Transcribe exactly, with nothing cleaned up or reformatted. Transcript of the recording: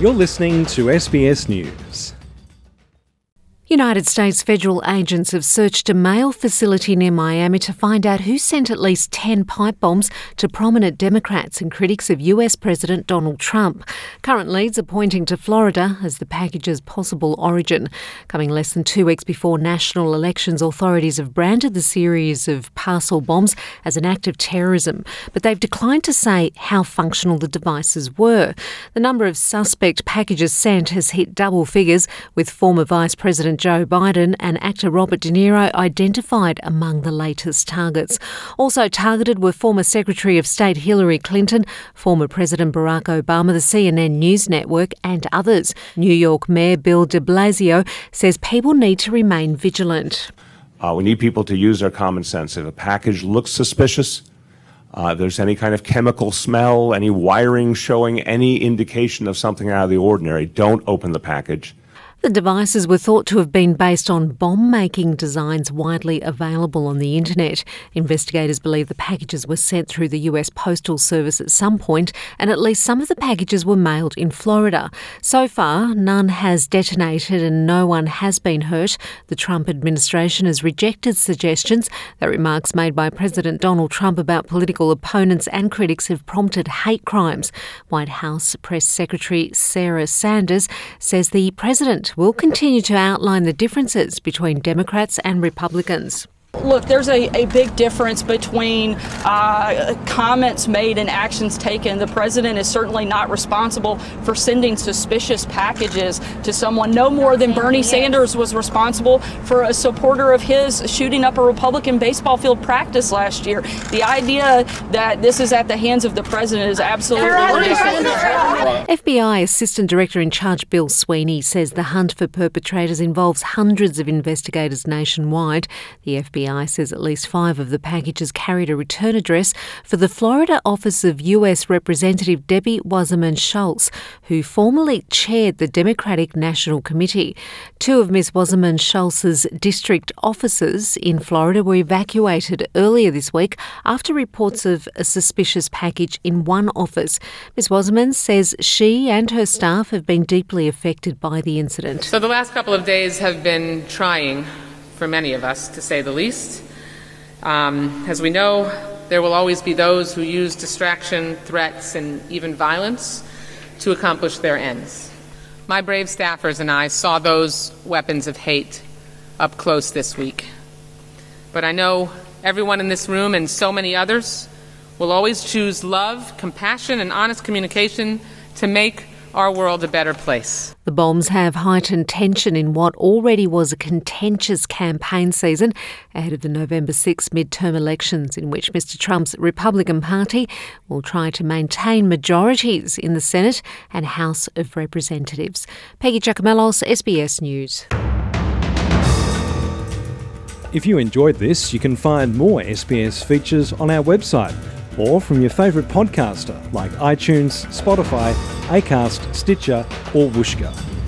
You're listening to S B S News. United States federal agents have searched a mail facility near Miami to find out who sent at least ten pipe bombs to prominent Democrats and critics of U S President Donald Trump. Current leads are pointing to Florida as the package's possible origin. Coming less than two weeks before national elections, authorities have branded the series of parcel bombs as an act of terrorism, but they've declined to say how functional the devices were. The number of suspect packages sent has hit double figures, with former Vice President Joe Biden and actor Robert De Niro identified among the latest targets. Also targeted were former Secretary of State Hillary Clinton, former President Barack Obama, the C N N News Network and others. New York Mayor Bill de Blasio says people need to remain vigilant. Uh, we need people to use their common sense. If a package looks suspicious, uh, if there's any kind of chemical smell, any wiring showing any indication of something out of the ordinary, don't open the package. The devices were thought to have been based on bomb-making designs widely available on the internet. Investigators believe the packages were sent through the U S Postal Service at some point, and at least some of the packages were mailed in Florida. So far, none has detonated and no one has been hurt. The Trump administration has rejected suggestions that remarks made by President Donald Trump about political opponents and critics have prompted hate crimes. White House Press Secretary Sarah Sanders says the president will continue to outline the differences between Democrats and Republicans. Look, there's a, a big difference between uh, comments made and actions taken. The president is certainly not responsible for sending suspicious packages to someone, no more than Bernie Sanders was responsible for a supporter of his shooting up a Republican baseball field practice last year. The idea that this is at the hands of the president is absolutely ridiculous. F B I Assistant Director in Charge Bill Sweeney says the hunt for perpetrators involves hundreds of investigators nationwide. The F B I F B I says at least five of the packages carried a return address for the Florida office of U S Representative Debbie Wasserman Schultz, who formerly chaired the Democratic National Committee. Two of Miz Wasserman Schultz's district offices in Florida were evacuated earlier this week after reports of a suspicious package in one office. Miz Wasserman says she and her staff have been deeply affected by the incident. So the last couple of days have been trying for many of us, to say the least. Um, as we know, there will always be those who use distraction, threats, and even violence to accomplish their ends. My brave staffers and I saw those weapons of hate up close this week. But I know everyone in this room and so many others will always choose love, compassion, and honest communication to make our world a better place. The bombs have heightened tension in what already was a contentious campaign season ahead of the November sixth midterm elections, in which Mister Trump's Republican Party will try to maintain majorities in the Senate and House of Representatives. Peggy Giacomellos, S B S News. If you enjoyed this, you can find more S B S features on our website or from your favourite podcaster like iTunes, Spotify, Acast, Stitcher or Whooshkaa.